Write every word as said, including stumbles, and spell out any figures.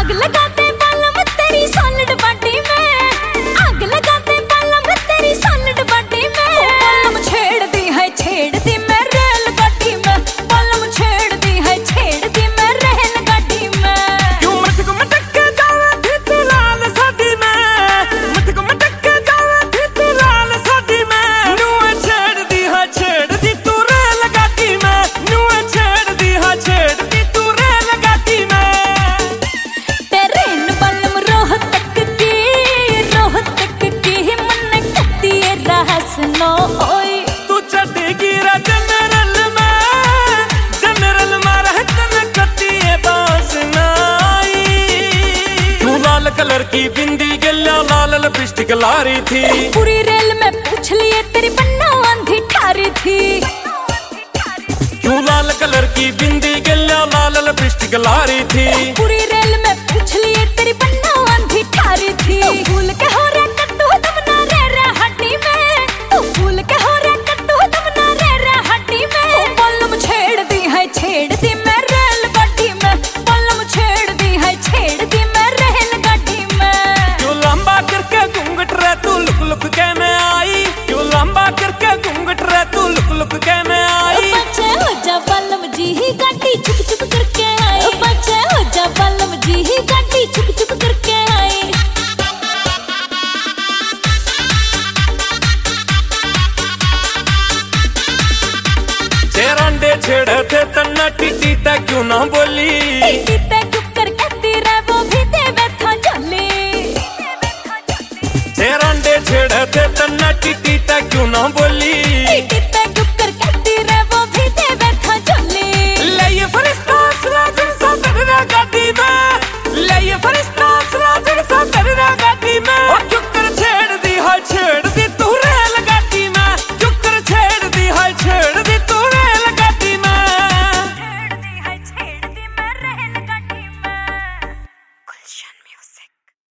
आग लगाते बालम तेरी सॉलिड बॉडी में, आग लगाते बालम तेरी सॉलिड बॉडी में। बालम छेड़ दी है छेड़ दी मैं रेल गाड़ी में, बालम छेड़ दी है छेड़ दी मैं रेल गाड़ी में। क्यों मटक मटक के जावे थी तू लाल साड़ी में, मटक मटक के जावे थी तू लाल साड़ी में। नुए छेड़ दी है छेड़ दी तू रेल गाड़ी में, नुए छेड़ दी है छेड़ दी तू रेल गाड़ी में। तेरे न बालम रोहतक की रोहतक की मन कती रहस नो ओए। तू चढ़ेगी रा जनरल में, जनरल में रहतन कती बास नाई। तू लाल कलर की बिंदी गल्या लाल लिपस्टिक लारी थी, पूरी रेल में पूछ लिए तेरी पन्ना आंधी ठारी थी। क्यों लाल कलर की बिंदी गल्या लाल लिपस्टिक लारी थी, पूरी रेल में पूछ लिए तेरी पन्ना आंधी ठारी थी। तू फूल के हो रे कद्दू तुम ना रे रे हड्डी में, तू फूल के हो रे कद्दू तुम ना रे रे हड्डी में। बालम छेड़ दी है छेड़ दी मैं रेल गाड़ी में, बालम छेड़ दी है छेड़ दी मैं रेल गाड़ी में। क्यों लंबा करके घूंघट रे तू लुक लुक कहने आई, क्यों लंबा करके घूंघट रे तू लुक लुक कहने आई। बच्चे हो जा बालम जी ही गाड़ी चुक चुक करके आई, बच्चे हो जा बालम जी ही गाड़ी चुक चुक करके आई। चेरांडे छेड़े थे तन्ना टीटी तक क्यों ना बोली, टीटी ते चुप कर कहती रे वो भी देवे था झोली। चेरांडे छेड़े थे तन्ना टीटी तक क्यों ना बोली। टीटी ते